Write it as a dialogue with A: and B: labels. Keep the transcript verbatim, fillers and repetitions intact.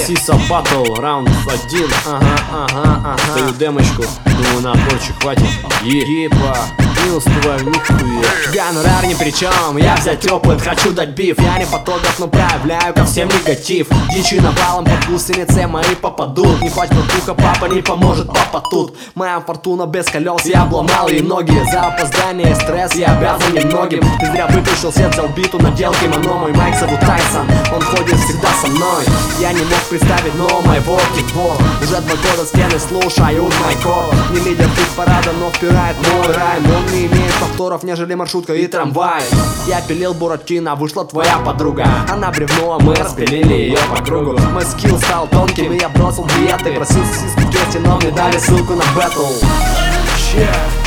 A: Сиса Батл, раунд один. Ага, ага, ага. Даю демочку, думаю, на отборчик хватит. Епа, не успеваю нихуя. Гонорар ни при чем, я взять опыт, хочу дать биф. Я не фотограф, но проявляю ко всем негатив. Дичи навалом под гусеницы мои попадут. Не плачь, братуха, папа не поможет, папа тут. Моя фортуна без колес, я обломал ей ноги. За опоздание и стресс я обязан немногим. Ты зря выключил свет, взял биту, надел кимоно. Мой майк зовут Тайсон, он ходит всегда со мной. Я не мог представить, но моего кикбок. Уже два года стены слушают майко. Не лидер хит-парада, но впирает мой райм. Он не имеет повторов, нежели маршрутка и трамвай. Я пилил буратино, вышла твоя подруга. Она бревно, мы распилили ее по кругу. Мой скилл стал тонким, и я бросил диеты. Просил сиску в кесте, но мне дали ссылку на бэтл. Yeah.